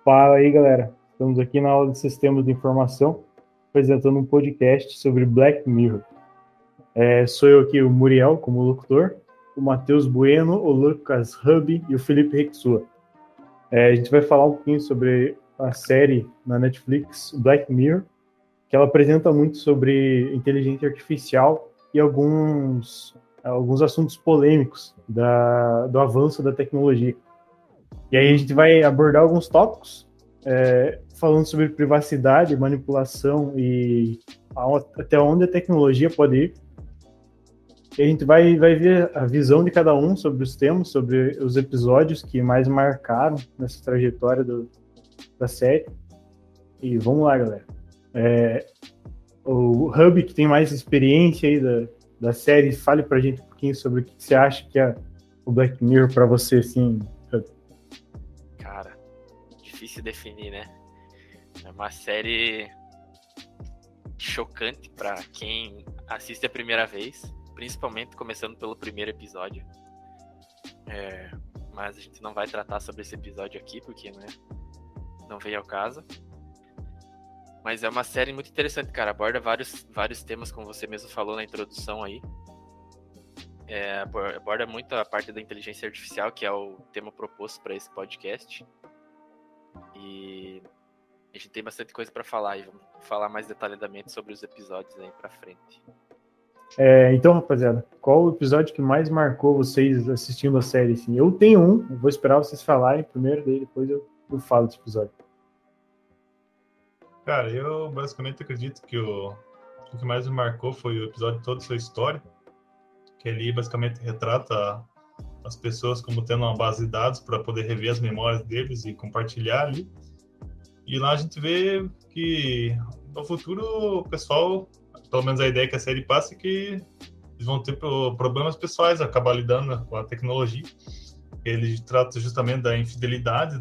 Fala aí, galera. Estamos aqui na aula de Sistemas de Informação, apresentando um podcast sobre Black Mirror. Sou eu aqui, o Muriel, como locutor, o Matheus Bueno, o Lucas Hub e o Felipe Rexua. A gente vai falar um pouquinho sobre a série na Netflix, Black Mirror, que ela apresenta muito sobre inteligência artificial e alguns assuntos polêmicos do avanço da tecnologia. E aí a gente vai abordar alguns tópicos, falando sobre privacidade, manipulação e até onde a tecnologia pode ir. E a gente vai ver a visão de cada um sobre os temas, sobre os episódios que mais marcaram nessa trajetória da série. E vamos lá, galera. O Hub, que tem mais experiência aí da série, fale pra gente um pouquinho sobre o que você acha que é o Black Mirror pra você, assim, Hub. Cara, difícil definir, né? É uma série chocante pra quem assiste a primeira vez, principalmente começando pelo primeiro episódio. Mas a gente não vai tratar sobre esse episódio aqui, porque, né, não veio ao caso. Mas é uma série muito interessante, cara. Aborda vários temas, como você mesmo falou na introdução aí. Aborda muito a parte da inteligência artificial, que é o tema proposto para esse podcast. E a gente tem bastante coisa para falar, e vamos falar mais detalhadamente sobre os episódios aí pra frente. Então, rapaziada, qual o episódio que mais marcou vocês assistindo a série? Assim? Eu tenho um, eu vou esperar vocês falarem primeiro, daí depois eu falo desse episódio. Cara, eu basicamente acredito que o que mais me marcou foi o episódio todo Sua História, que ele basicamente retrata as pessoas como tendo uma base de dados para poder rever as memórias deles e compartilhar ali. E lá a gente vê que no futuro o pessoal, pelo menos a ideia que a série passa é que eles vão ter problemas pessoais a acabar lidando com a tecnologia. Ele trata justamente da infidelidade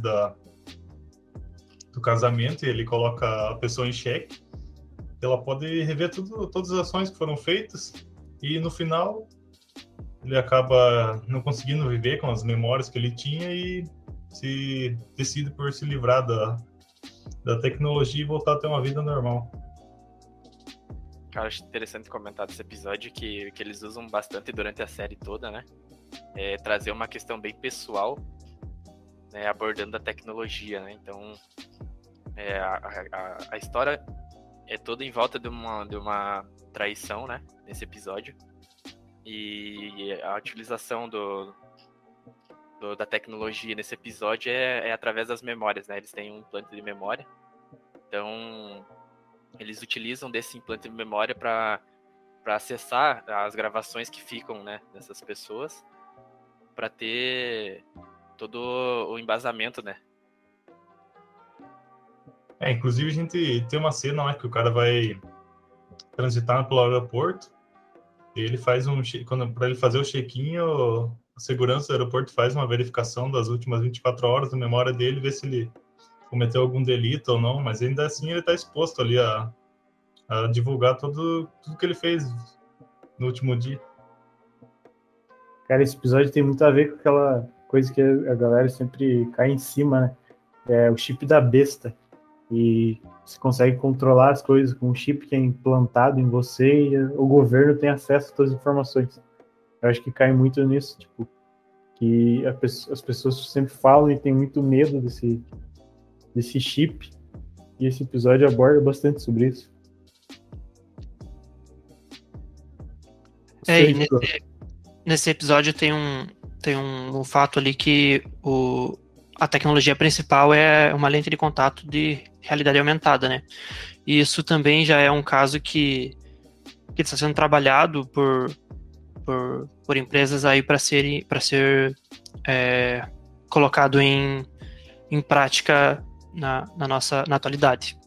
do casamento, e ele coloca a pessoa em xeque. Ela pode rever todas as ações que foram feitas, e no final ele acaba não conseguindo viver com as memórias que ele tinha e se decide por se livrar da tecnologia e voltar a ter uma vida normal. Cara, acho interessante comentar desse episódio que eles usam bastante durante a série toda, né? Trazer uma questão bem pessoal, né, abordando a tecnologia, né? Então, a história é toda em volta de uma traição, né? Nesse episódio. E a utilização da tecnologia nesse episódio é através das memórias, né? Eles têm um implante de memória. Então, eles utilizam desse implante de memória para acessar as gravações que ficam, né, dessas pessoas, para ter todo o embasamento, né? Inclusive a gente tem uma cena lá que o cara vai transitar pelo aeroporto e ele faz para ele fazer o check-in, a segurança do aeroporto faz uma verificação das últimas 24 horas da memória dele, ver se ele cometeu algum delito ou não, mas ainda assim ele está exposto ali a divulgar tudo que ele fez no último dia. Cara, esse episódio tem muito a ver com aquela coisa que a galera sempre cai em cima, né? É o chip da besta. E você consegue controlar as coisas com um chip que é implantado em você e o governo tem acesso a todas as informações. Eu acho que cai muito nisso, tipo, que as pessoas sempre falam e tem muito medo desse chip, e esse episódio aborda bastante sobre isso. E nesse episódio tem um fato ali que a tecnologia principal é uma lente de contato de realidade aumentada, né? E isso também já é um caso que está sendo trabalhado por empresas aí para ser colocado em prática na atualidade.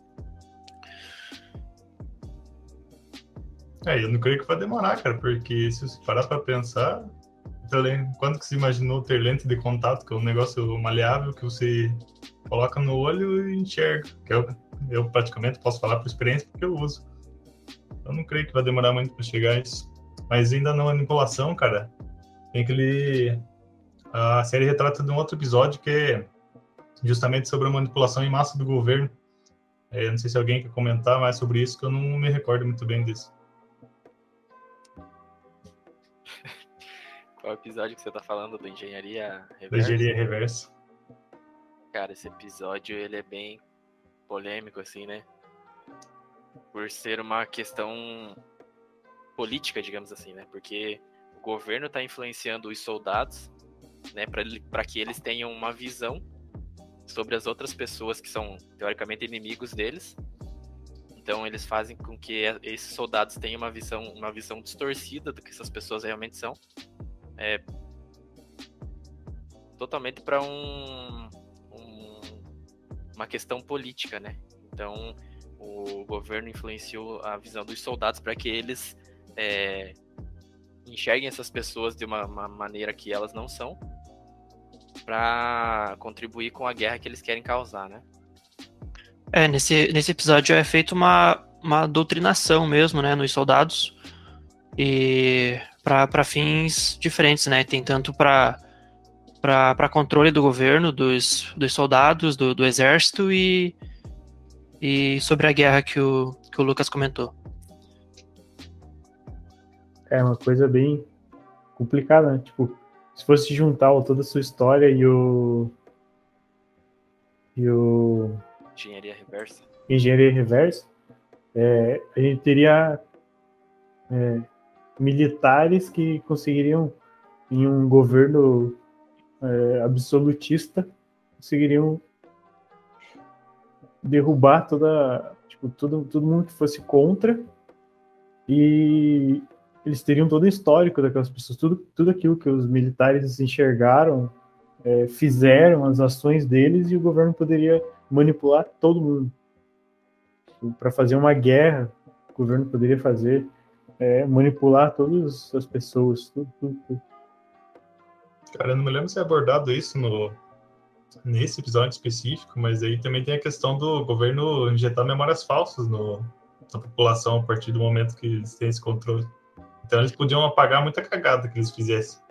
Eu não creio que vai demorar, cara, porque se você parar para pensar, quando que se imaginou ter lente de contato, que é um negócio maleável que você coloca no olho e enxerga, que eu praticamente posso falar por experiência porque eu uso. Eu não creio que vai demorar muito para chegar a isso. Mas ainda na manipulação, cara, tem a série retrata de um outro episódio que justamente sobre a manipulação em massa do governo. Não sei se alguém quer comentar mais sobre isso, que eu não me recordo muito bem disso. Qual episódio que você tá falando do Engenharia Reversa? Da Engenharia Reversa. Cara, esse episódio, ele é bem polêmico, assim, né? Por ser uma questão política, digamos assim, né? Porque o governo tá influenciando os soldados, né? Para que eles tenham uma visão sobre as outras pessoas que são, teoricamente, inimigos deles. Então, eles fazem com que esses soldados tenham uma visão distorcida do que essas pessoas realmente são. Totalmente para uma questão política, né? Então, o governo influenciou a visão dos soldados para que eles enxerguem essas pessoas de uma maneira que elas não são, para contribuir com a guerra que eles querem causar, né? Nesse episódio é feita uma doutrinação mesmo, né, nos soldados, e para fins diferentes, né? Tem tanto para controle do governo, dos soldados, do exército e sobre a guerra que o Lucas comentou. É uma coisa bem complicada, né? Tipo, se fosse juntar toda a sua história e o Engenharia Reversa, a gente teria militares que conseguiriam, em um governo absolutista, conseguiriam derrubar todo mundo que fosse contra, e eles teriam todo o histórico daquelas pessoas, tudo aquilo que os militares enxergaram, fizeram, as ações deles, e o governo poderia manipular todo mundo. Para fazer uma guerra, o governo poderia fazer, manipular todas as pessoas, tudo. Cara, eu não me lembro se é abordado isso nesse episódio específico, mas aí também tem a questão do governo injetar memórias falsas na população a partir do momento que eles têm esse controle. Então eles podiam apagar muita cagada que eles fizessem.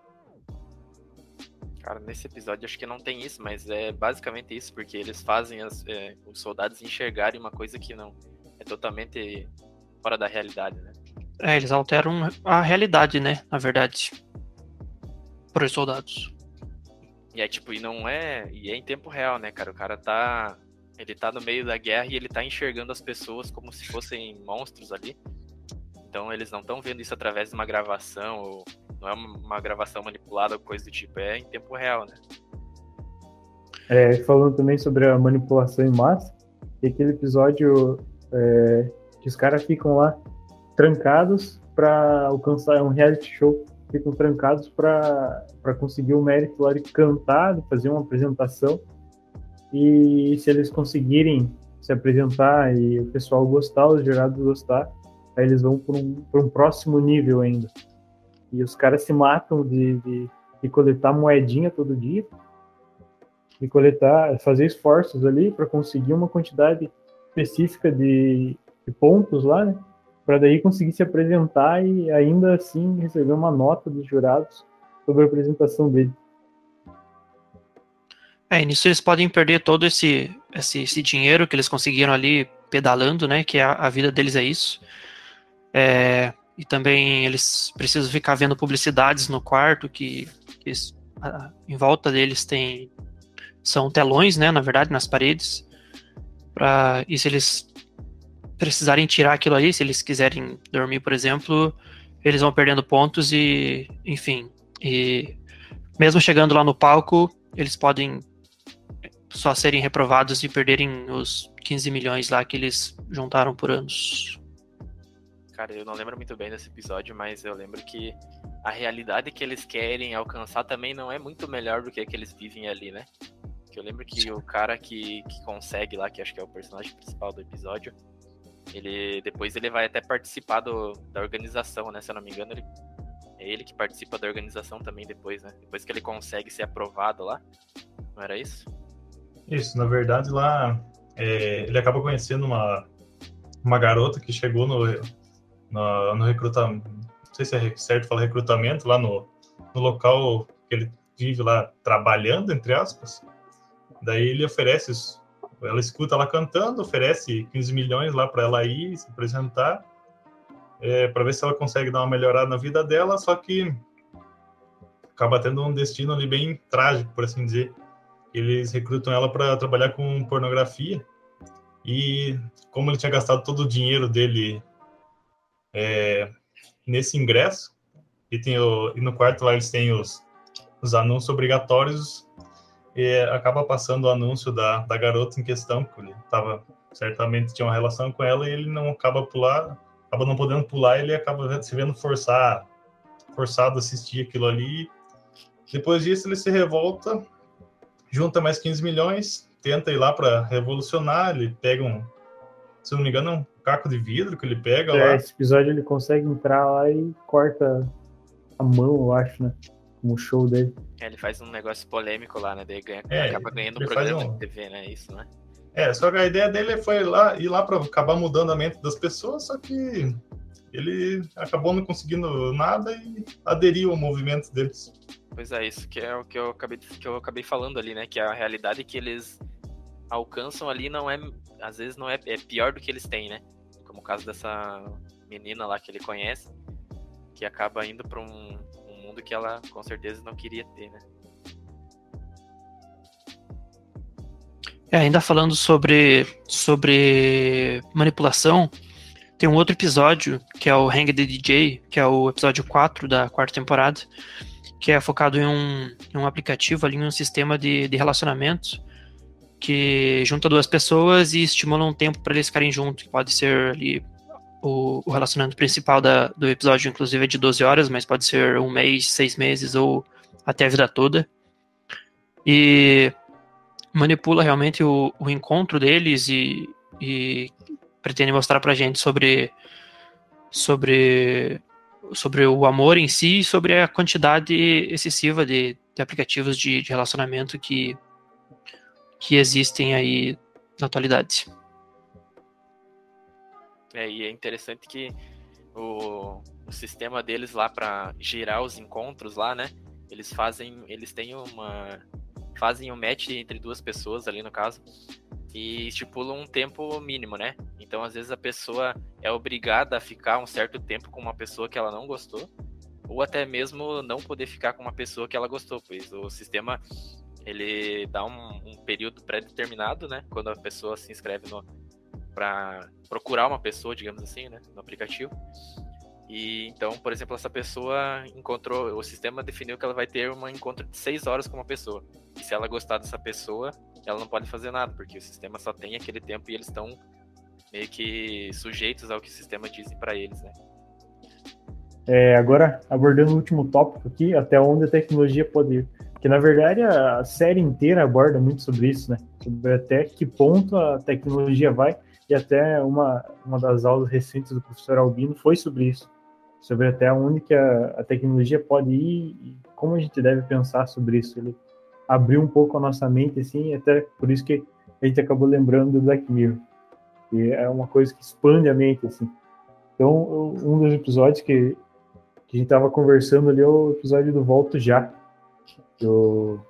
Cara, nesse episódio acho que não tem isso, mas é basicamente isso, porque eles fazem os soldados enxergarem uma coisa que não é totalmente fora da realidade, né? Eles alteram a realidade, né, na verdade, para os soldados. E é em tempo real, né, cara? O cara ele tá no meio da guerra e ele tá enxergando as pessoas como se fossem monstros ali. Então eles não estão vendo isso através de uma gravação, ou não é uma gravação manipulada ou coisa do tipo, é em tempo real, né? Falando também sobre a manipulação em massa, e aquele episódio que os caras ficam lá trancados para alcançar um reality show, ficam trancados para conseguir o mérito lá de cantar, de fazer uma apresentação, e se eles conseguirem se apresentar e o pessoal gostar, os jurados gostar, aí eles vão para um próximo nível ainda. E os caras se matam de coletar moedinha todo dia, de fazer esforços ali para conseguir uma quantidade específica de pontos lá, né? Para daí conseguir se apresentar e ainda assim receber uma nota dos jurados sobre a apresentação dele. Nisso eles podem perder todo esse dinheiro que eles conseguiram ali pedalando, né? Que a vida deles é isso. E também eles precisam ficar vendo publicidades no quarto, que em volta deles são telões, né? Na verdade, nas paredes. E se eles precisarem tirar aquilo ali, se eles quiserem dormir, por exemplo, eles vão perdendo pontos e, enfim, e mesmo chegando lá no palco, eles podem só serem reprovados e perderem os 15 milhões lá que eles juntaram por anos. Cara, eu não lembro muito bem desse episódio, mas eu lembro que a realidade que eles querem alcançar também não é muito melhor do que a que eles vivem ali, né? Que eu lembro que o cara que consegue lá, que acho que é o personagem principal do episódio, depois ele vai até participar da organização, né? Se eu não me engano, é ele que participa da organização também depois, né? Depois que ele consegue ser aprovado lá. Não era isso? Isso, na verdade lá ele acaba conhecendo uma garota que chegou no recrutamento, não sei se é certo falar recrutamento, lá no local que ele vive lá trabalhando, entre aspas. Daí ele oferece, ela escuta ela cantando, oferece 15 milhões lá para ela ir se apresentar, para ver se ela consegue dar uma melhorada na vida dela, só que acaba tendo um destino ali bem trágico, por assim dizer. Eles recrutam ela para trabalhar com pornografia, e como ele tinha gastado todo o dinheiro dele nesse ingresso, e no quarto lá eles têm os anúncios obrigatórios, e acaba passando o anúncio da garota em questão, porque ele certamente tinha uma relação com ela, e ele não acaba não podendo pular, ele acaba se vendo forçado a assistir aquilo ali. Depois disso ele se revolta, junta mais 15 milhões, tenta ir lá para revolucionar, ele pega se não me engano, um caco de vidro que ele pega lá. Esse episódio ele consegue entrar lá e corta a mão, eu acho, né? Como show dele. Ele faz um negócio polêmico lá, né? Daí acaba ganhando um ele programa faz de TV, né? Isso, né? Só que a ideia dele foi ir lá para acabar mudando a mente das pessoas, só que ele acabou não conseguindo nada e aderiu ao movimento deles. Pois é, isso que é o que eu acabei falando ali, né? Que a realidade que eles alcançam ali às vezes não é pior do que eles têm, né? Como o caso dessa menina lá que ele conhece, que acaba indo para um mundo que ela com certeza não queria ter, né? Ainda falando sobre manipulação, tem um outro episódio, que é o Hang the DJ, que é o episódio 4 da 4ª temporada, que é focado em um aplicativo, ali, em um sistema de relacionamento, que junta duas pessoas e estimula um tempo para eles ficarem juntos, que pode ser ali o relacionamento principal do episódio, inclusive, é de 12 horas, mas pode ser 1 mês, 6 meses ou até a vida toda. E manipula realmente o encontro deles e pretende mostrar pra gente sobre o amor em si e sobre a quantidade excessiva de aplicativos de relacionamento que existem aí na atualidade. E é interessante que o sistema deles lá para gerar os encontros lá, né? Eles fazem um match entre duas pessoas ali no caso e estipulam um tempo mínimo, né? Então às vezes a pessoa é obrigada a ficar um certo tempo com uma pessoa que ela não gostou, ou até mesmo não poder ficar com uma pessoa que ela gostou, pois o sistema ele dá um período pré-determinado, né? Quando a pessoa se inscreve para procurar uma pessoa, digamos assim, né? No aplicativo. E então, por exemplo, essa pessoa o sistema definiu que ela vai ter um encontro de 6 horas com uma pessoa. E se ela gostar dessa pessoa, ela não pode fazer nada, porque o sistema só tem aquele tempo e eles estão meio que sujeitos ao que o sistema diz para eles, né? Agora, abordando o último tópico aqui, até onde a tecnologia pode ir. Que, na verdade, a série inteira aborda muito sobre isso, né? Sobre até que ponto a tecnologia vai. E até uma das aulas recentes do professor Albino foi sobre isso. Sobre até onde que a tecnologia pode ir e como a gente deve pensar sobre isso. Ele abriu um pouco a nossa mente, assim, até por isso que a gente acabou lembrando do Black Mirror. E é uma coisa que expande a mente, assim. Então, um dos episódios que a gente estava conversando ali é o episódio do Volto Já. Que o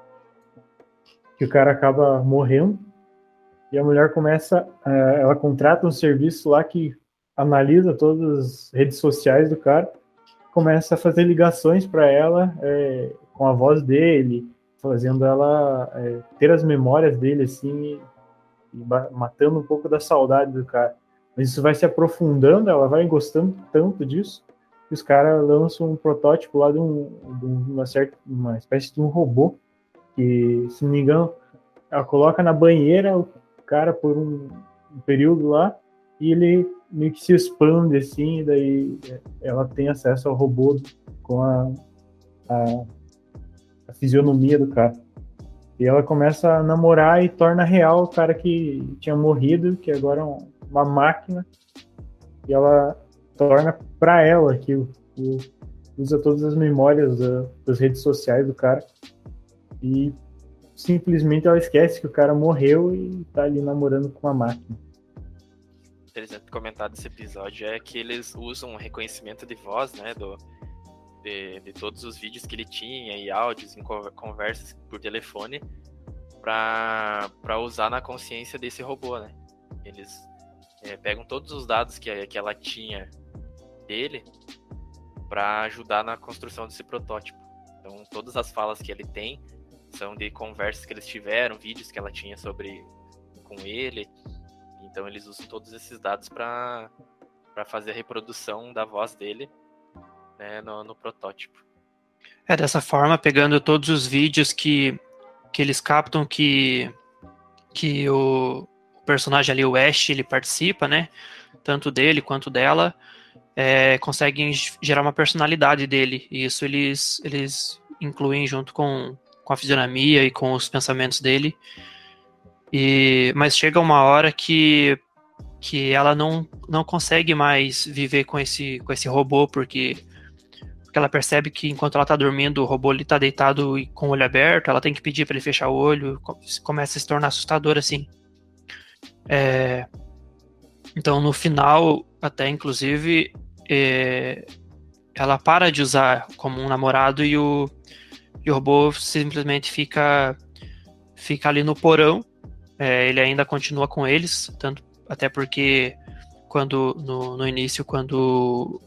cara acaba morrendo e a mulher ela contrata um serviço lá que analisa todas as redes sociais do cara, começa a fazer ligações para ela com a voz dele, fazendo ela ter as memórias dele, assim, e matando um pouco da saudade do cara. Mas isso vai se aprofundando, ela vai gostando tanto disso, que os caras lançam um protótipo lá de uma espécie de um robô, que, se não me engano, ela coloca na banheira o cara por um período lá, e ele meio que se expande, assim, e daí ela tem acesso ao robô com a fisionomia do cara. E ela começa a namorar e torna real o cara que tinha morrido, que agora é uma máquina, e ela torna para ela, que usa todas as memórias das redes sociais do cara, e simplesmente ela esquece que o cara morreu e tá ali namorando com uma máquina. Interessante comentar desse episódio é que eles usam reconhecimento de voz, né, de todos os vídeos que ele tinha e áudios em conversas por telefone para usar na consciência desse robô, né? Eles pegam todos os dados que ela tinha dele para ajudar na construção desse protótipo. Então, todas as falas que ele tem são de conversas que eles tiveram, vídeos que ela tinha com ele. Então, eles usam todos esses dados para fazer a reprodução da voz dele, né, no protótipo. Dessa forma, pegando todos os vídeos que eles captam que o personagem ali, o Ash, ele participa, né? Tanto dele quanto dela, conseguem gerar uma personalidade dele. E isso eles incluem junto com a fisionomia e com os pensamentos dele. Mas chega uma hora que ela não consegue mais viver com esse robô, porque ela percebe que enquanto ela está dormindo, o robô está deitado e com o olho aberto, ela tem que pedir para ele fechar o olho, começa a se tornar assustador assim. Então, no final, até inclusive, ela para de usar como um namorado e o robô simplesmente fica ali no porão. Ele ainda continua com eles, até porque no início, quando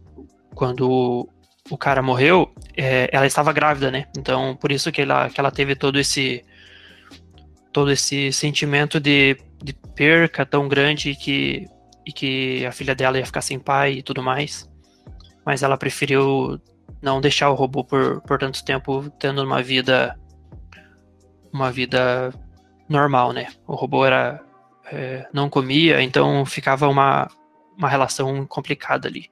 o cara morreu, ela estava grávida, né? Então, por isso que ela teve todo esse sentimento de perca tão grande e que a filha dela ia ficar sem pai e tudo mais. Mas ela preferiu não deixar o robô por tanto tempo tendo uma vida normal, né? O robô não comia, então ficava uma relação complicada ali.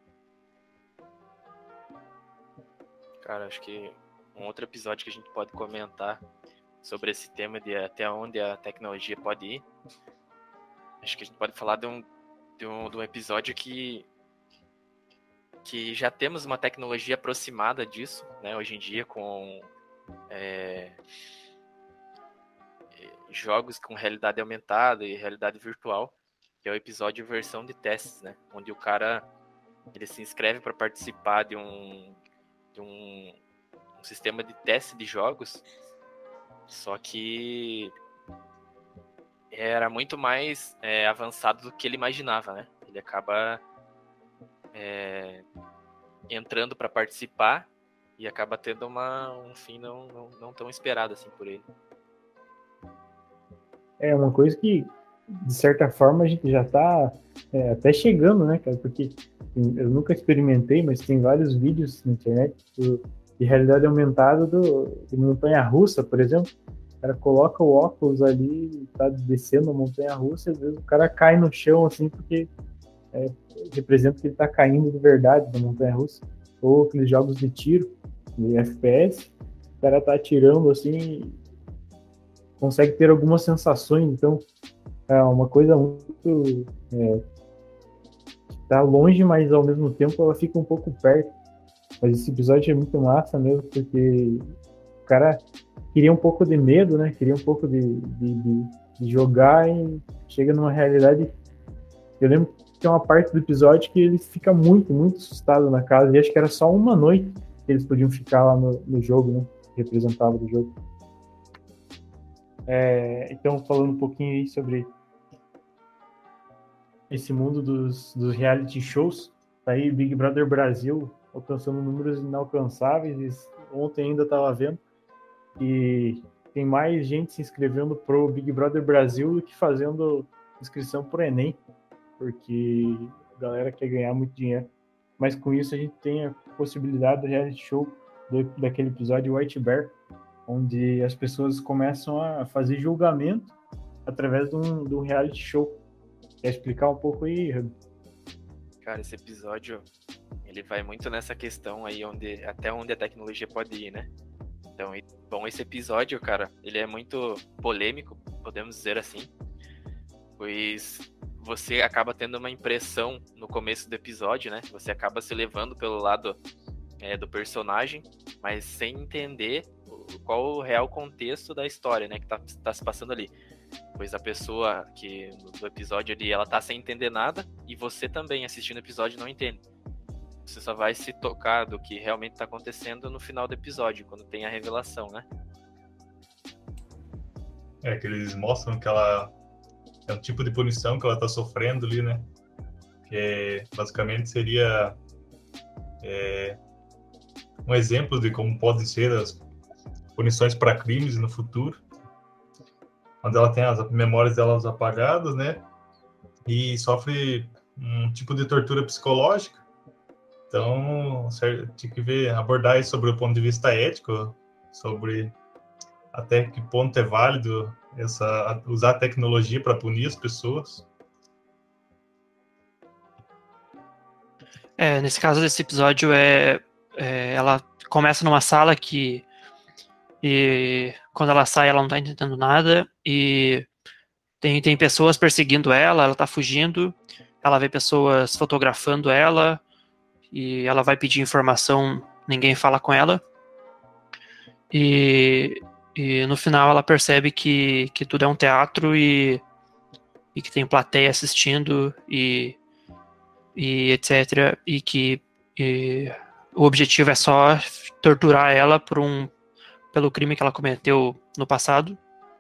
Cara, acho que um outro episódio que a gente pode comentar sobre esse tema de até onde a tecnologia pode ir, acho que a gente pode falar de um episódio que já temos uma tecnologia aproximada disso, né, hoje em dia, com jogos com realidade aumentada e realidade virtual, que é o episódio versão de testes, né, onde o cara ele se inscreve para participar de um sistema de teste de jogos, só que era muito mais avançado do que ele imaginava, né? Ele acaba entrando para participar e acaba tendo um fim não tão esperado assim por ele. É uma coisa que, de certa forma, a gente já está até chegando, né, cara? Porque eu nunca experimentei, mas tem vários vídeos na internet de realidade aumentada de montanha-russa, por exemplo. O cara coloca o óculos ali, tá descendo a montanha-russa, e às vezes o cara cai no chão, assim, porque representa que ele tá caindo de verdade da montanha-russa. Ou aqueles jogos de tiro, de FPS, o cara tá atirando, assim, consegue ter algumas sensações. Então, é uma coisa muito... tá longe, mas ao mesmo tempo ela fica um pouco perto. Mas esse episódio é muito massa mesmo, porque o cara queria um pouco de medo, né? Queria um pouco de jogar e chega numa realidade... Eu lembro que tem uma parte do episódio que ele fica muito, muito assustado na casa, e acho que era só uma noite que eles podiam ficar lá no jogo, né? Representava do jogo. Então, falando um pouquinho aí sobre esse mundo dos reality shows, tá aí Big Brother Brasil alcançando números inalcançáveis. Ontem ainda estava vendo e tem mais gente se inscrevendo pro Big Brother Brasil do que fazendo inscrição pro Enem, porque a galera quer ganhar muito dinheiro. Mas com isso a gente tem a possibilidade do reality show daquele episódio White Bear, onde as pessoas começam a fazer julgamento através de um reality show. Quer explicar um pouco aí, Rabi? Cara, esse episódio ele vai muito nessa questão aí até onde a tecnologia pode ir, né? Então, bom, esse episódio, cara, ele é muito polêmico, podemos dizer assim, pois você acaba tendo uma impressão no começo do episódio, né? Você acaba se levando pelo lado do personagem, mas sem entender qual o real contexto da história, né? Que tá se passando ali. Pois a pessoa que do episódio ali, ela tá sem entender nada, e você também assistindo o episódio não entende. Você só vai se tocar do que realmente tá acontecendo no final do episódio, quando tem a revelação, né? que eles mostram que ela é um tipo de punição que ela está sofrendo ali, né? Que basicamente seria um exemplo de como podem ser as punições para crimes no futuro, onde ela tem as memórias delas apagadas, né? E sofre um tipo de tortura psicológica. Então, tinha que abordar isso sobre o ponto de vista ético, sobre até que ponto é válido usar a tecnologia para punir as pessoas. Nesse caso desse episódio, ela começa numa sala e quando ela sai, ela não tá entendendo nada, e tem pessoas perseguindo ela tá fugindo, ela vê pessoas fotografando ela, e ela vai pedir informação, ninguém fala com ela, e no final ela percebe que tudo é um teatro e que tem plateia assistindo e etc, e que o objetivo é só torturar ela pelo crime que ela cometeu no passado.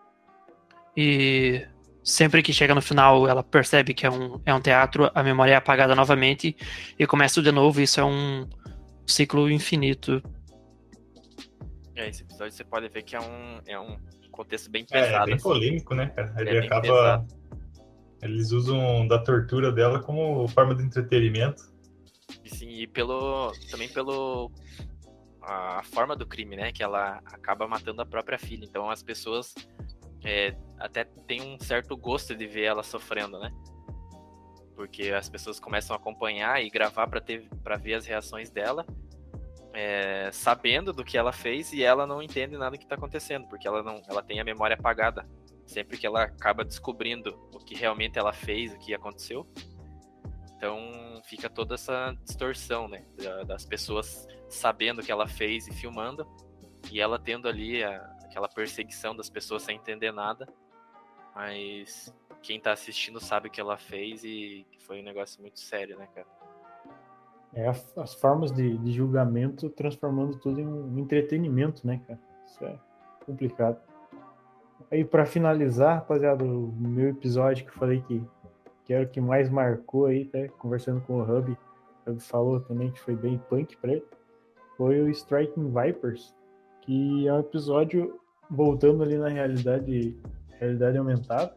E sempre que chega no final, ela percebe que é um teatro, a memória é apagada novamente e começa tudo de novo. Isso é um ciclo infinito. Esse episódio você pode ver que é um contexto bem pesado. É bem polêmico, né, cara? Ele acaba pesado. Eles usam da tortura dela como forma de entretenimento. Sim, e também pelo a forma do crime, né? Que ela acaba matando a própria filha. Então as pessoas até têm um certo gosto de ver ela sofrendo, né? Porque as pessoas começam a acompanhar e gravar para ver as reações dela, sabendo do que ela fez, e ela não entende nada que está acontecendo, porque ela tem a memória apagada. Sempre que ela acaba descobrindo o que realmente ela fez, o que aconteceu. Então fica toda essa distorção, né? Das pessoas sabendo o que ela fez e filmando, e ela tendo ali aquela perseguição das pessoas sem entender nada. Mas quem tá assistindo sabe o que ela fez e que foi um negócio muito sério, né, cara? As formas de julgamento transformando tudo em um entretenimento, né, cara? Isso é complicado. Aí, pra finalizar, rapaziada, o meu episódio que eu falei que era o que mais marcou aí, tá? Conversando com o Hub falou também que foi bem punk pra ele, foi o Striking Vipers, que é um episódio voltando ali na realidade aumentada,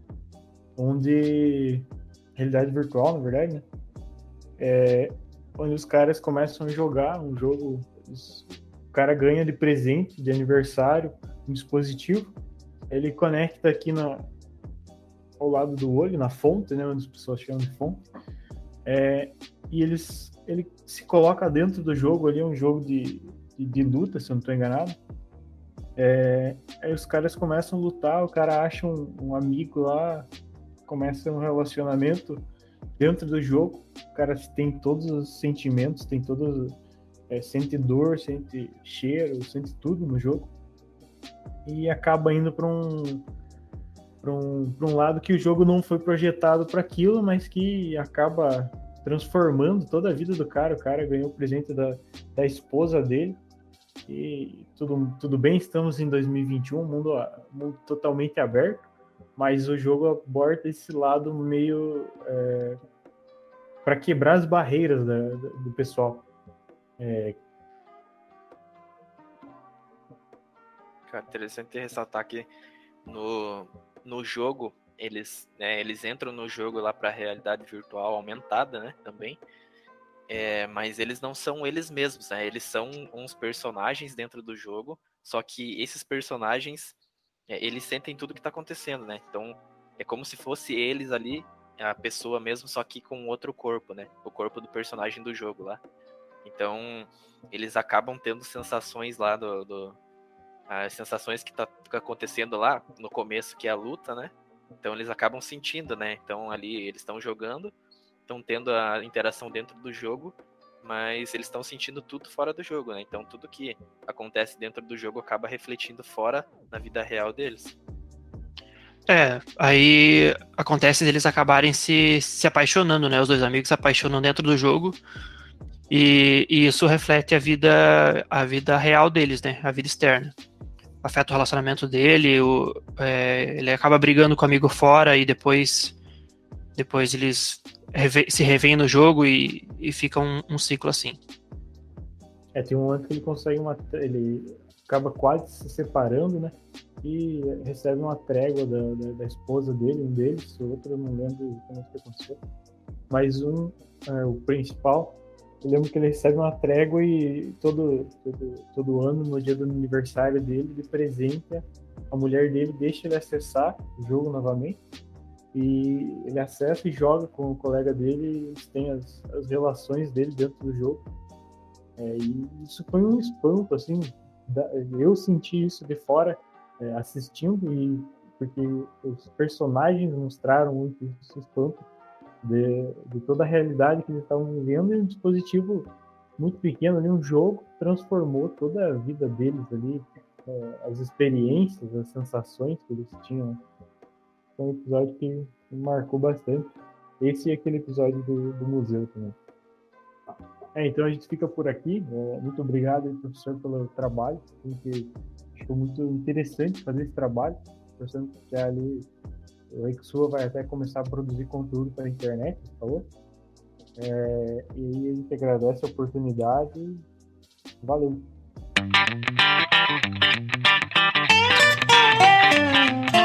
realidade virtual, na verdade, né? Onde os caras começam a jogar um jogo, o cara ganha de presente, de aniversário, um dispositivo, ele conecta aqui ao lado do olho, na fonte, né, onde as pessoas chamam de fonte, e ele se coloca dentro do jogo ali, um jogo de luta, se eu não estou enganado. Aí os caras começam a lutar, o cara acha um amigo lá, começa um relacionamento dentro do jogo, o cara tem todos os sentimentos, tem todos, sente dor, sente cheiro, sente tudo no jogo, e acaba indo para um lado que o jogo não foi projetado para aquilo, mas que acaba transformando toda a vida do cara. O cara ganhou o presente da esposa dele, e tudo bem, estamos em 2021, mundo totalmente aberto, mas o jogo aborda esse lado meio para quebrar as barreiras do pessoal. Cara, interessante ressaltar que no jogo, eles entram no jogo lá para a realidade virtual aumentada, né, também, mas eles não são eles mesmos, né, eles são uns personagens dentro do jogo, só que esses personagens, eles sentem tudo que está acontecendo, né, então é como se fosse eles ali, a pessoa mesmo, só que com outro corpo, né, o corpo do personagem do jogo lá. Então eles acabam tendo sensações lá as sensações que tá acontecendo lá no começo, que é a luta, né? Então eles acabam sentindo, né? Então ali eles estão jogando, estão tendo a interação dentro do jogo, mas eles estão sentindo tudo fora do jogo, né? Então tudo que acontece dentro do jogo acaba refletindo fora na vida real deles. Aí acontece deles acabarem se apaixonando, né? Os dois amigos se apaixonam dentro do jogo, e isso reflete a vida real deles, né? A vida externa. afeta o relacionamento dele, ele acaba brigando com o amigo fora e depois eles se revêem no jogo e fica um ciclo assim. Tem um momento que ele consegue ele acaba quase se separando, né? E recebe uma trégua da esposa dele, um deles, o outro eu não lembro como que aconteceu. Mas o principal, eu lembro que ele recebe uma trégua e todo ano, no dia do aniversário dele, ele presenta a mulher dele, deixa ele acessar o jogo novamente. E ele acessa e joga com o colega dele, e eles têm as relações dele dentro do jogo. E isso foi um espanto, assim, eu senti isso de fora, assistindo, porque os personagens mostraram muito esse espanto de toda a realidade que eles estavam vivendo, e um dispositivo muito pequeno ali, um jogo, transformou toda a vida deles ali, as experiências, as sensações que eles tinham. Foi um episódio que me marcou bastante. Esse e aquele episódio do museu também. Então a gente fica por aqui. Muito obrigado, professor, pelo trabalho. Ficou muito interessante fazer esse trabalho. Professor, que ali o Exua vai até começar a produzir conteúdo para a internet, você falou. E a gente agradece a oportunidade. Valeu!